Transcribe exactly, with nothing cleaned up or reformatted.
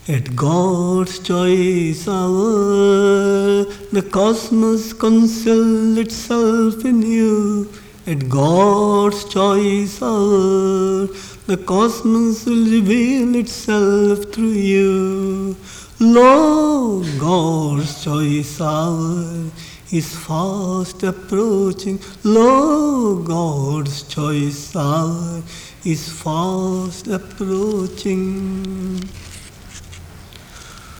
At God's choice hour, the cosmos conceals itself in you. At God's choice hour, the cosmos will reveal itself through you. Lo, God's choice hour is fast approaching. Lo, God's choice hour is fast approaching.